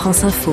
France Info.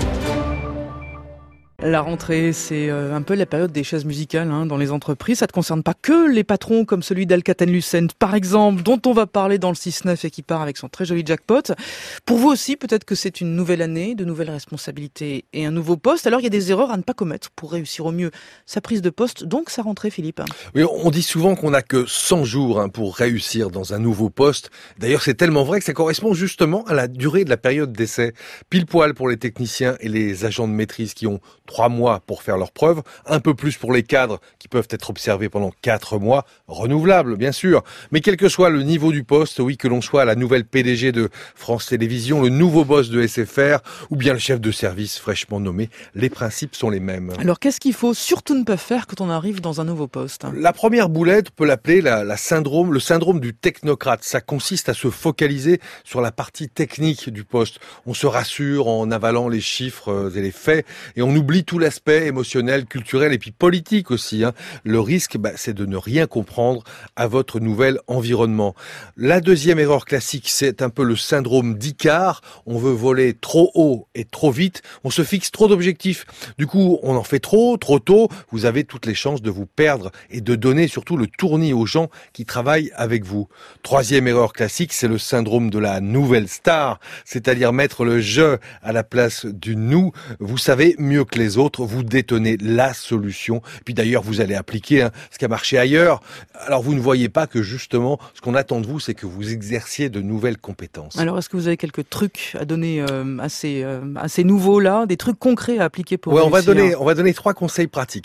La rentrée, c'est un peu la période des chaises musicales dans les entreprises. Ça ne concerne pas que les patrons comme celui d'Alcatel-Lucent, par exemple, dont on va parler dans le 6-9 et qui part avec son très joli jackpot. Pour vous aussi, peut-être que c'est une nouvelle année, de nouvelles responsabilités et un nouveau poste. Alors, il y a des erreurs à ne pas commettre pour réussir au mieux sa prise de poste, donc sa rentrée, Philippe. Oui, on dit souvent qu'on n'a que 100 jours pour réussir dans un nouveau poste. D'ailleurs, c'est tellement vrai que ça correspond justement à la durée de la période d'essai. Pile poil pour les techniciens et les agents de maîtrise qui ont 3 mois pour faire leurs preuves, un peu plus pour les cadres qui peuvent être observés pendant 4 mois, renouvelables bien sûr. Mais quel que soit le niveau du poste, oui, que l'on soit la nouvelle PDG de France Télévisions, le nouveau boss de SFR ou bien le chef de service fraîchement nommé, les principes sont les mêmes. Alors qu'est-ce qu'il faut surtout ne pas faire quand on arrive dans un nouveau poste ? La première boulette, on peut l'appeler le syndrome du technocrate. Ça consiste à se focaliser sur la partie technique du poste. On se rassure en avalant les chiffres et les faits et on oublie tout l'aspect émotionnel, culturel et puis politique aussi. Le risque, c'est de ne rien comprendre à votre nouvel environnement. La deuxième erreur classique, c'est un peu le syndrome d'Icare. On veut voler trop haut et trop vite. On se fixe trop d'objectifs. Du coup, on en fait trop tôt. Vous avez toutes les chances de vous perdre et de donner surtout le tournis aux gens qui travaillent avec vous. Troisième erreur classique, c'est le syndrome de la nouvelle star, c'est-à-dire mettre le je à la place du nous. Vous savez mieux que les autres, vous détenez la solution. Puis d'ailleurs, vous allez appliquer ce qui a marché ailleurs. Alors vous ne voyez pas que justement, ce qu'on attend de vous, c'est que vous exerciez de nouvelles compétences. Alors est-ce que vous avez quelques trucs à donner à ces nouveaux-là, des trucs concrets à appliquer pour réussir ? On va donner 3 conseils pratiques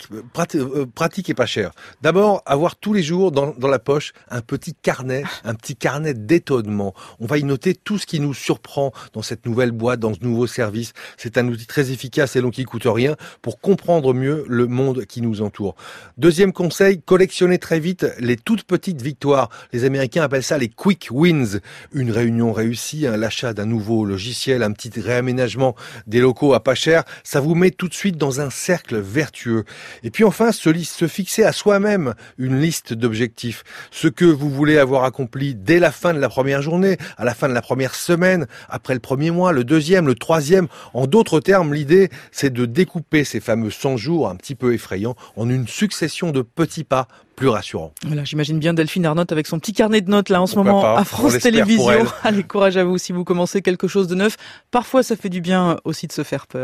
et pas chers. D'abord, avoir tous les jours dans la poche un petit carnet d'étonnement. On va y noter tout ce qui nous surprend dans cette nouvelle boîte, dans ce nouveau service. C'est un outil très efficace et long qui coûte rien pour comprendre mieux le monde qui nous entoure. Deuxième conseil, collectionnez très vite les toutes petites victoires. Les Américains appellent ça les quick wins. Une réunion réussie, l'achat d'un nouveau logiciel, un petit réaménagement des locaux à pas cher, ça vous met tout de suite dans un cercle vertueux. Et puis enfin, se fixer à soi-même une liste d'objectifs. Ce que vous voulez avoir accompli dès la fin de la première journée, à la fin de la première semaine, après le premier mois, le deuxième, le troisième. En d'autres termes, l'idée, c'est de découper ces fameux 100 jours un petit peu effrayants en une succession de petits pas plus rassurants. Voilà, j'imagine bien Delphine Arnault avec son petit carnet de notes là en ce Pourquoi moment pas, à France Télévisions. Allez, courage à vous si vous commencez quelque chose de neuf. Parfois, ça fait du bien aussi de se faire peur.